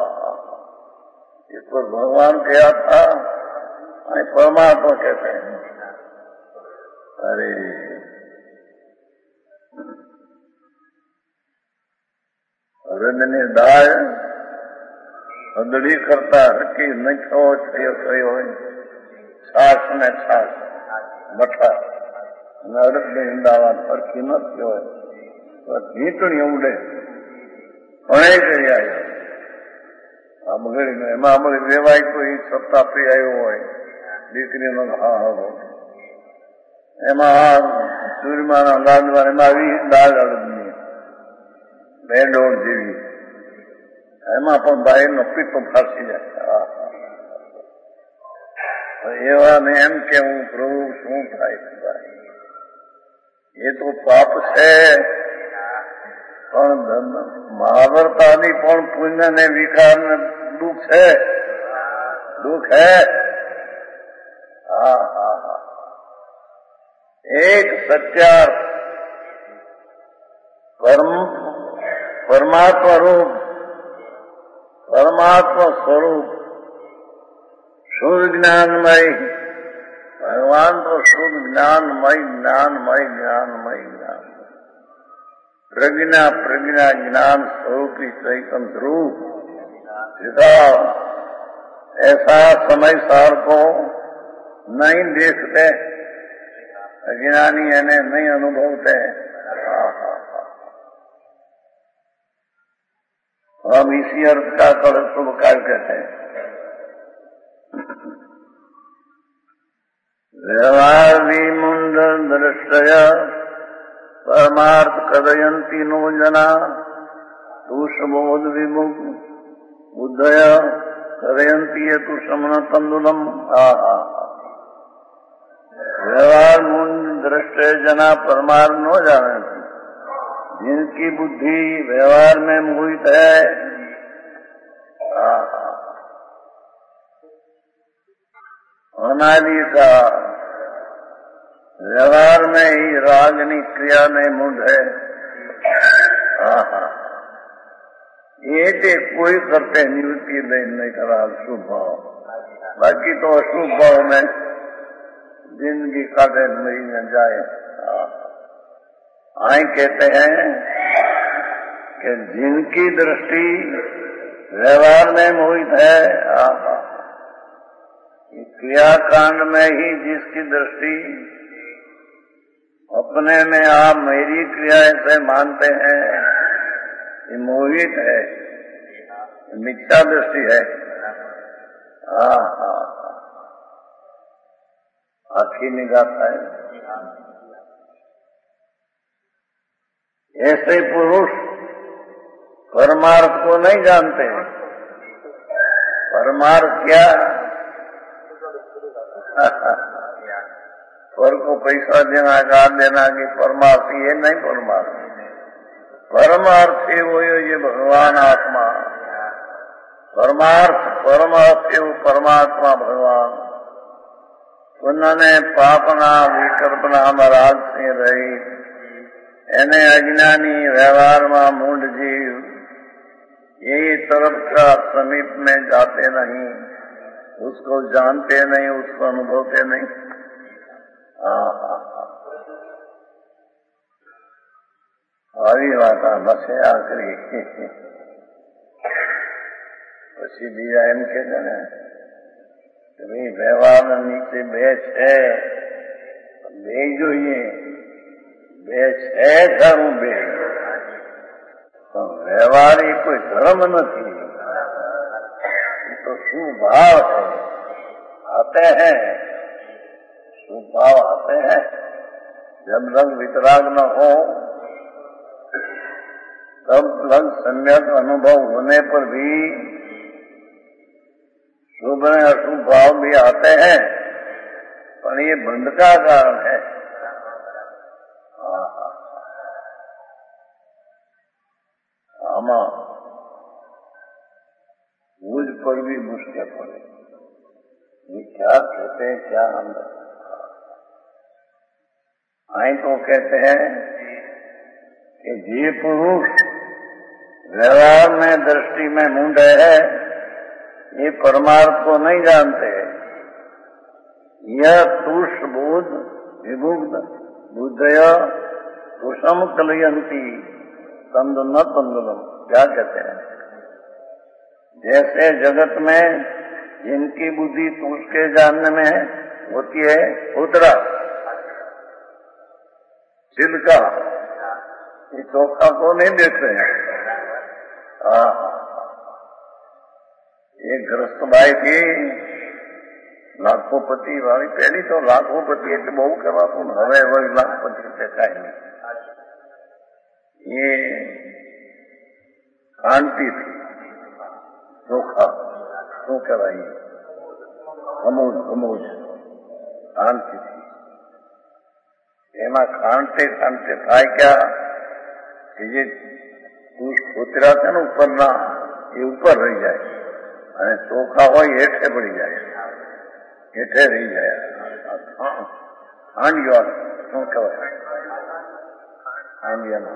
इसको भगवान कहा था, परमात्मा कहते हैं। अरे હૃદયની દાળ હદડી કરતા હરકી નહીં થવો થયો હોય છાસ ને છાસ મઠા અને અડદની દાવા હરકી ન થયો હોય તો ઘીટણી ઉડે ઘણે કરી આવ્યો આમગડી એમાં અમારી વેવાય કોઈ સત્તા પી આવ્યો હોય દીકરીનો હા હતો એમાં સૂર્યમાના લાદવા એમાં આવી દાળ અડદની બેડોળ જેવી એમાં પણ ભાઈનો પીતો ફાંસી જાય। એવાને એમ કે હું પ્રભુ શું થાય ભાઈ એ તો પાપ છે પણ મહાવર્તાદી પણ પુણ્ય ને વિકાર ને દુઃખ છે દુઃખ હે। એક સત્યાર્થ परमात्मा रूप परमात्मा स्वरूप शुद्ध ज्ञानमय भगवान तो शुद्ध ज्ञानमय ज्ञानमय ज्ञानमय ज्ञान प्रज्ञा प्रज्ञा ज्ञान स्वरूपी चैतन्य रूप सीधा ऐसा समय सार को नहीं देखते अज्ञानी यानी नहीं अनुभवते। हम इसी अर्थ का शुभ कार्य कहते हैं। व्यवहार विमुंड दृष्टया परमार्थ कदयंती नो जना तुषबोध विमुख बुद्धय कदयंती है तु समन तंदुलम। व्यवहार मुंड दृष्टय जना परमार्थ न जाने जिनकी बुद्धि व्यवहार में मोहित है अनादि का व्यवहार में ही रागनी क्रिया में मुंड है। ये कोई करते निवृत्ति नहीं करा शुभ भाव बाकी तो अशुभ भाव में जिंदगी काटे महीने जाए। आई कहते हैं कि जिनकी दृष्टि व्यवहार में मोहित है क्रियाकांड में ही जिसकी दृष्टि अपने में आप मेरी क्रिया से मानते हैं ये मोहित है मिथ्या दृष्टि है। आखी निगाह है। ऐसे पुरुष परमार्थ को नहीं जानते। परमार्थ क्या पर को पैसा देना गाड़ देना कि परमार्थ ये नहीं। परमार्थ है वो ये भगवान आत्मा परमार्थ परमार्थ है वो परमात्मा भगवान उन्होंने पापना विकल्पना महाराज से रही એને अज्ञानी व्यवहार में मूढ़ जीव यही तरफ का समीप में जाते नहीं उसको जानते नहीं उसको अनुभवते नहीं। આવી વાત બસે આખરી પછી બીજા એમ કે છે ને કે ભાઈ વ્યવહાર નીચે બે છે બે જોઈએ બે છે ખરું બે વ્યવહાર એ કોઈ ધર્મ નથી तो सुभाव है, आते हैं, सुभाव आते हैं। जब लग वितराग न हो तब लग सम्यक अनुभव होने पर भी शुभ में अशुभ भाव भी आते हैं, पर ये बंध का कारण है। आमा मुझ पर भी मुश्किल पड़े, ये क्या कहते हैं, क्या अंदर आई तो कहते हैं कि जे पुरुष व्यवहार में दृष्टि में मूंढ है, ये परमार्थ को नहीं जानते। यह तुष बुध विमुग्ध बुद्धय कुशम कलयंती तंदुन तंदुलम, क्या कहते हैं? जैसे जगत में जिनकी बुद्धि तुष के जानने में होती है, उतरा छिलका, ये चोखा को नहीं देखते हैं। एक गृहस्थ भाई थी, लाखोपति वाली, पहली तो लाखोपति એટલે બહુ કહેવાતું, હવે લાખપતિ એટલે કાંઈ નહીં। ये कांति थी, चोखा શું કહેવાય, અમૂજ અમૂજ કાંતિ थी। એમાં કાંતે કાંતે થાય क्या કે જે ઉતરા છે ને ઉપરના, એ ઉપર રહી જાય અને ચોખા હોય હેઠે પડી જાય, હેઠે રહી જાય। ખાંડિયા શું કહેવાય, ખાંડિયા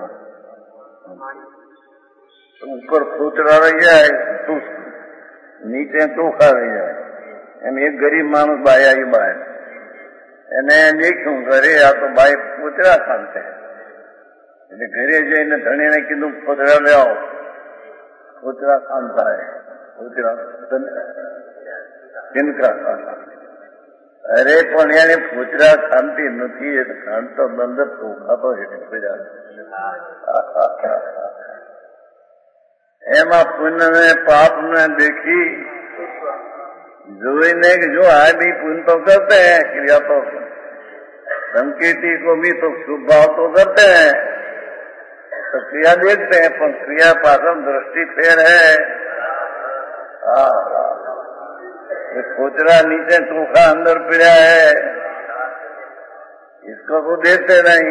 ઉપર ફૂતરા રહી જાય, નીચે ચોખા રહી જાય। એમ એક ગરીબ માણસ બાય આવી બહાર, એને દેખ્યું ઘરે આ તો બાઈ ફૂતરા ખાંડશે, એટલે ઘરે જઈને ધણીને કીધું ફૂતરા ले आओ, ફૂતરા ખાંડતા है, ફૂતરા जिनका खाना। अरे પણ એને ફૂતરા ખાંડતી નથી, એ ખાંડતો બંધ ચોખા તો હેઠે પડ્યા। એમાં પુણ્ય ને પાપ ने देखी, જોઈને કે જો આ भी पुण्य तो करते हैं, क्रिया तो संकेती को भी तो शुभ भाव तो करते हैं, तो क्रिया देखते हैं, पर क्रिया पासन दृष्टि फेर है। ये खोचरा नीचे चोखा अंदर पड़ा है, इसको तो देखते नहीं।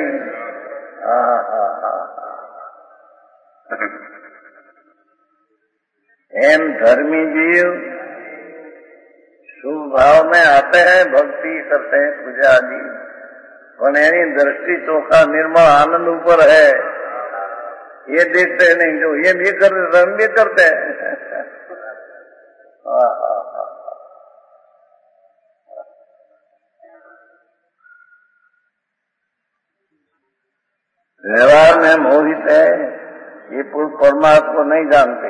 एम धर्मी जीव शुभ भाव में आते हैं, भक्ति करते हैं, पूजा आदि, पर यानी दृष्टि चोखा निर्मल आनंद ऊपर है, ये देखते नहीं। जो ये भी करते हम भी करते हैं। व्यवहार में मोहित है, ये पुरुष परमात्मा को नहीं जानते।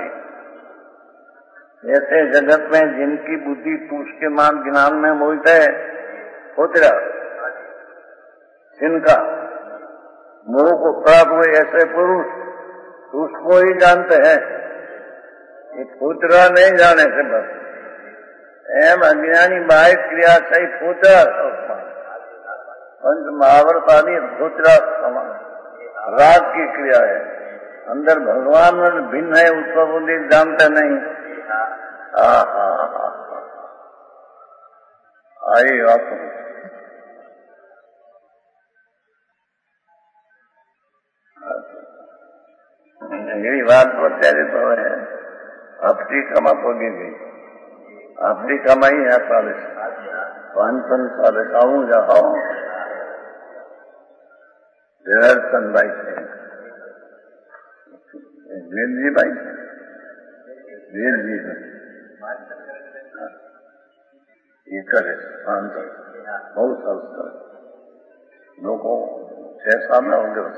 ऐसे जगत में जिनकी बुद्धि तुष के मान ज्ञान में मोहित है, खोचरा जिनका मोह को प्राप्त हुए, ऐसे पुरुष तुष को ही जानते हैं, ये खोचरा नहीं जाने से बस। एम अज्ञानी बाह्य क्रिया सही खोचरा पंच महाभारत आदि खोचरा समान राग की क्रिया है, अंदर भगवान में भिन्न है, उसको बुद्धि जानते नहीं। आई बात એવી વાત અત્યારે તો હવે આફ્રિકામાં પગી ગઈ। આફ્રિકામાં અહીંયા ચાલે છે, વાંચન ચાલે છે। આવું જાઓ ઝવેરચંદભાઈ છે, વીરજીભાઈ છે, વીરજી એ કરે છે વાંચન, બહુ સરસ કરે। લોકો છે સામે વગર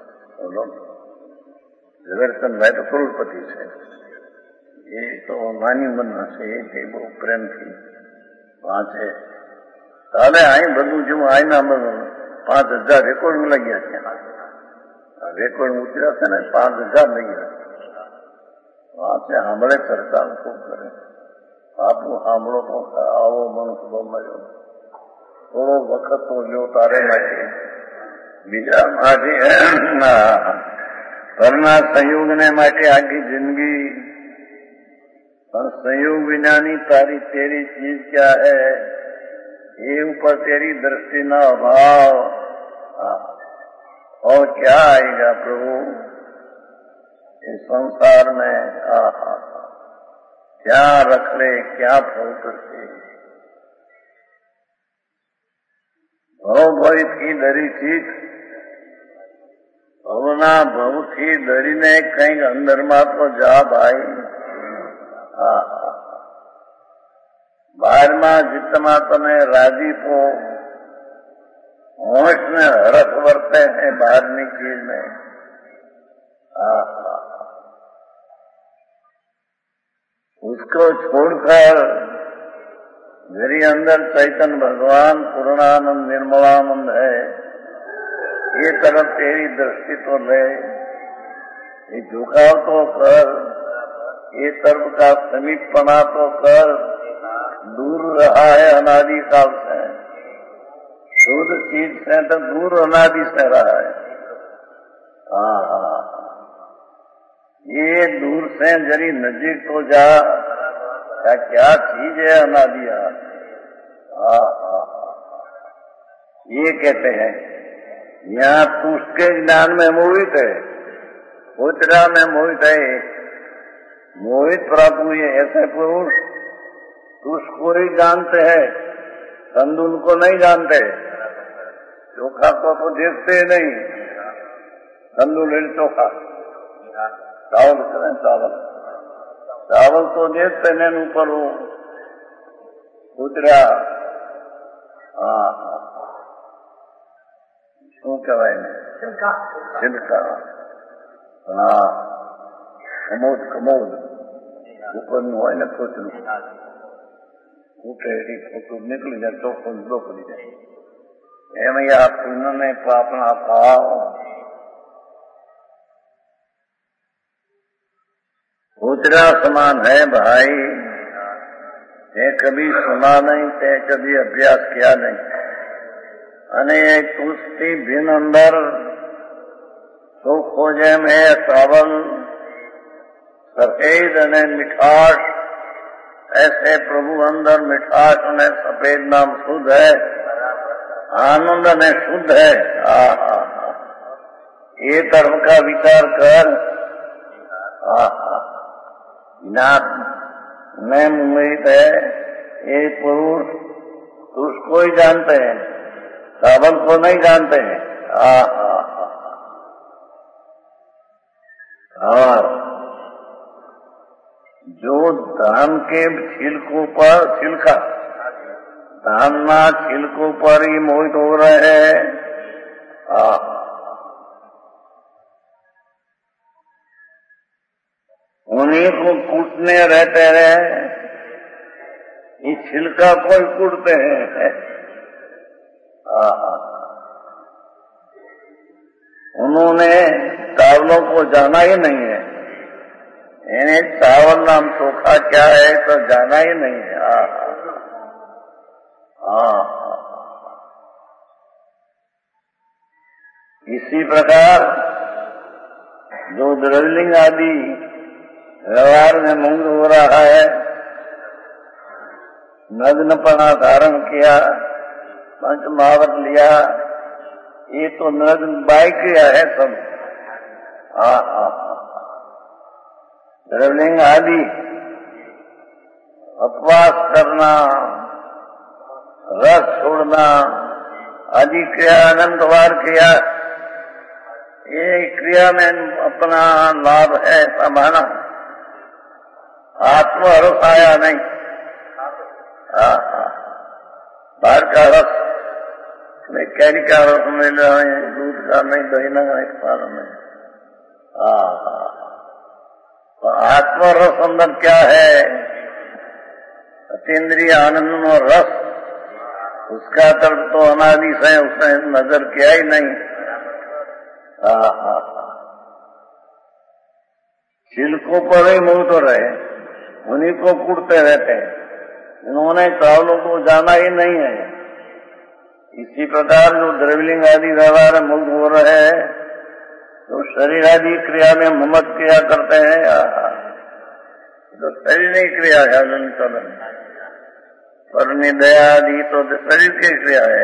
ઝવેરચંદભાઈ તો કરોડપતિ છે, એ તો નાની ઉંમરના છે, એ બહુ પ્રેમથી વાંચે। તારે અહીં બધું જેવું આઈના 5000 રેકોર્ડ લઈ ગયા છે, રેકોર્ડ ઉતર્યા છે ને 5000 લઈ ગયા વાંચે, સાંભળે, ચર્ચા ખૂબ કરે। આપ બાપુ સાંભળો તો આવો મનસુબો મળ્યો, થોડો વખત તો લ્યો તારે માટે, બીજા માટે ઘરના સંયોગને માટે આખી જિંદગી, पर संयोग विनानी तारी तेरी चीज क्या है, ये ऊपर तेरी दृष्टि न अभाव, और क्या आएगा प्रभु इस संसार में, क्या रख ले, क्या फल करते। भय थी डरी थी, भवना भव थी डरीने कहीं अंदर में तो जा भाई, बाहर में जितना तने राजीपो होश में हरख वर्ते हैं बाहरनी चीज में, उसको छोड़कर मेरी अंदर चैतन्य भगवान पूर्णानंद निर्मलानंद है, ये तरफ तेरी दृष्टि तो ले, ये झुकाव तो कर, ये तरफ का समीपना तो कर, दूर रहा है अनादि काल से, शुद्ध चीज से तो दूर अनादि से रहा है। ये दूर से जरी नजीक तो जा, क्या चीज है अनादिया, ये कहते हैं। यहाँ तू उसके ज्ञान में मोहित है, उत्तरा में मोहित है, मोहित प्रभु ये ऐसे पुरुष तू उसको ही जानते हैं, तंदुल को नहीं जानते, चोखा को तो देखते नहीं, तंदुल चोखा चावल करें, चावल तो देखते नहीं, ऊपर वो उतरा शू कहवाय ने छिलका, कमोद ऊपर હોય ને કોચનું ઉઠે ફોટો નીકળી જાય, ચોખ્ખો જુદો પડી જાય, એમ આ પુણ્યને આપણા ભાવ ઉતરા समान है भाई, તે कभी सुना नहीं, તે कभी अभ्यास किया नहीं, અને તુષ્ટિ ભીન અંદર તો खोजे में चावल सफेद અને मिठास, ऐसे प्रभु अंदर मिठास અને सफेद नाम शुद्ध है, आनंद અને शुद्ध है। ये धर्म का विचार कर, मैं मोहित है, ये पुरुष उसको ही जानते हैं, चावल को नहीं जानते हैं। और जो धान के छिलकों पर छिलका, धान ना छिलकों पर ही मोहित हो रहे हैं, उन्हीं को कूटने रहते रहे, ये छिलका को ही कूटते हैं। उन्होंने चावलों को जाना ही नहीं है, इन्हें चावल नाम चोखा क्या है तो जाना ही नहीं है। इसी प्रकार जो द्रव्यलिंग आदि व्यवहार में मूंग हो रहा है, नग्नपना धारण किया, पंच महावत लिया, ये तो नग्न बाय किया है सब। द्रव्यलिंग आदि उपवास करना, रस छोड़ना आदि क्रिया अनंत बार किया, ये क्रिया में अपना लाभ है समाना, आत्मरस आया नहीं। बाहर का रस में कैरी का रस मिल रहा है, दूध का नहीं, दही ना नहीं। तो आत्मरस अंदर क्या है, अतीन्द्रिय आनंद और रस, उसका तरफ तो अनादि से उसने नजर किया ही नहीं। छिलकों पर ही मुंह तो रहे, उन्हीं को कूटते रहते हैं। इन्होंने कारणों को जाना ही नहीं है। इसी प्रकार जो द्रव्यलिंग आदि व्यवहार मुक्त हो रहे हैं, तो शरीर आदि क्रिया में ममत क्रिया करते हैं, तो शरीर नहीं क्रिया है हलन चलन, पर दया आदि तो शरीर की क्रिया है।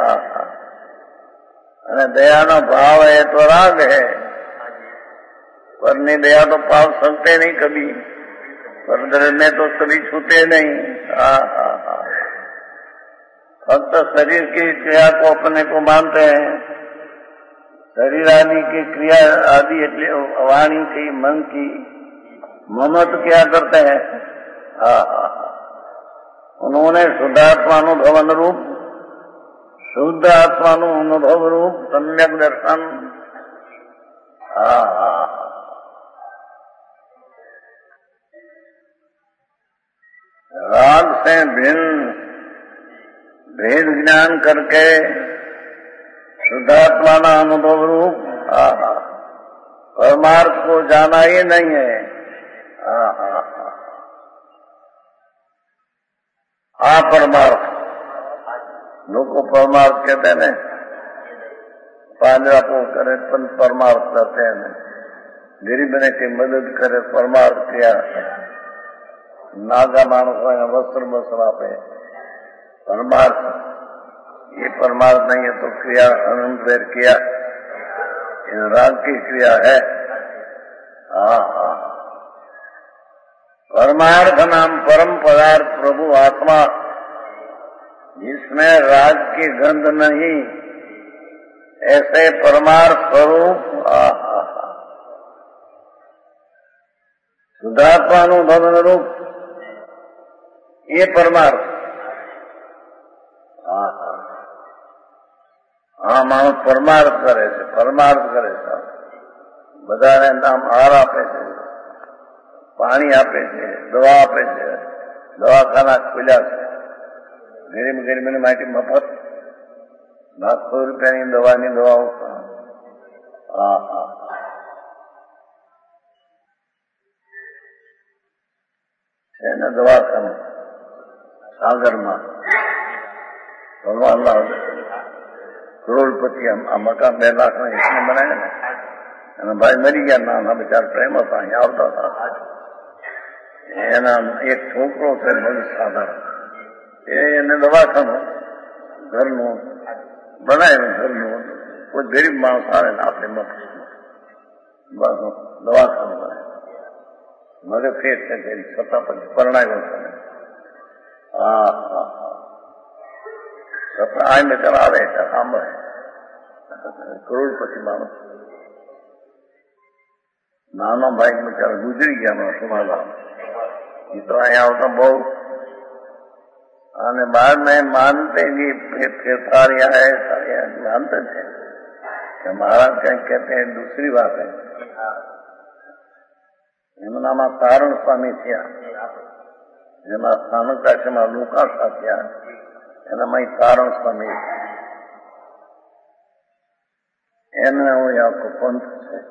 અને દયાનો ભાવ है तो राग है, पर दया तो पाप सकते नहीं कभी, पर द्रव्य में तो कभी छूते नहीं। फक्त शरीर की क्रिया को अपने को मानते हैं। शरीर आदि की क्रिया आदि એટલે वाणी की मन की ममत क्या करते हैं। उन्होंने शुद्धात्मानुभव अनुरूप शुद्ध आत्मानुभव रूप सम्यक दर्शन राग से भिन्न भेद ज्ञान करके शुद्धात्मा अनुभव रूप परमार्थ को जाना ही नहीं है। परमार्थ लोग को परमार्थ कहते हैं, पांजरा को करे परमार्थ करते हैं, गरीब ने की मदद करे परमार्थ किया, नागा मानसों वस्त्र बस्त्र आपे परमार्थ। ये परमार्थ नहीं है तो क्रिया अनंत वेर किया, ये राग की क्रिया है। परमार्थ नाम परम पदार्थ प्रभु आत्मा, जिसमें राग की गंध नहीं, ऐसे परमार्थ स्वरूप शुद्धात्मानुभव रूप ये परमार्थ। मानो परमार्थ करे છે, પરમાર્થ કરે છે। બધાને નામ આહાર આપે છે, પાણી આપે છે, દવા આપે છે, દવાખાના ખુલ્યા છે, ગરીબને માટે મફત લાખો રૂપિયાની દવાની દવાઓ। એને દવાખાનું સાગરમાં ભગવાન કરોડપતિ આ મકાન 2 લાખના એકને બનાવ્યા ને, અને ભાઈ મરી ગયા, નાના બિચાર પ્રેમ હતા, અહીં આવતા હતા। એના એક છોકરો છે બહુ સાધારણ, એને દવાખાનું ઘરનું બનાવ્યું, ઘરનું કોઈ ગરીબ માણસ આવે ને આપણે દવાખાનું બનાવ્યું, મગજ ફેર છે ગરીબ છતાં પછી પરણાવ્યો છે। છતાં આ બિચાર આવે છે સાંભળે, કરોડપતિ માણસ। નાનો ભાઈ બિચારા ગુજરી ગયા હમણાં સુમાલા, એ તો અહીંયા આવતા બહુ, અને बाद में मानते भी फेरफार या है मानते थे कि महाराज कहीं कहते हैं दूसरी बात है। એમનામાં તારણ સ્વામી થયા, જેમાં સ્થાનકાશમાં લુકાસા થયા, એનામાં તારણ स्वामी, એમને હું આખો पंथ છે।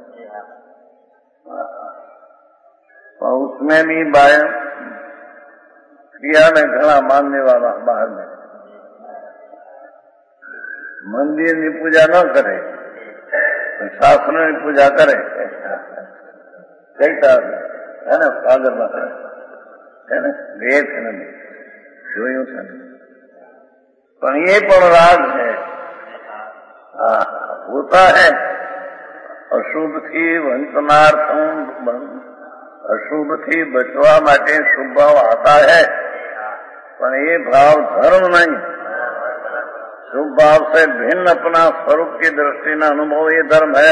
उसमें भी क्रिया में घना मानने वाला बाहर में मंदिर की पूजा न करे, शास्त्र की पूजा करे, कहता है ना सागर में है ना, वेद नहीं જોયું છે। પણ ये પણ राग है, होता है अशुभ थी वंचनार्थम, अशुभ थी बचवा माटे शुभ भाव आता है, पर ये भाव धर्म नहीं। शुभ भाव से भिन्न अपना स्वरूप की दृष्टि न अनुभव ये धर्म है।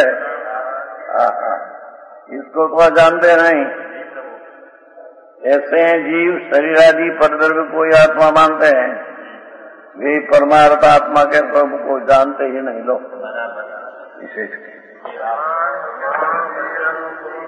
इसको तो जानते नहीं। ऐसे जीव शरीर आदि परद्रव्य को आत्मा मानते हैं, वे परमार्थ आत्मा के स्वरूप को जानते ही नहीं लोग विशेष।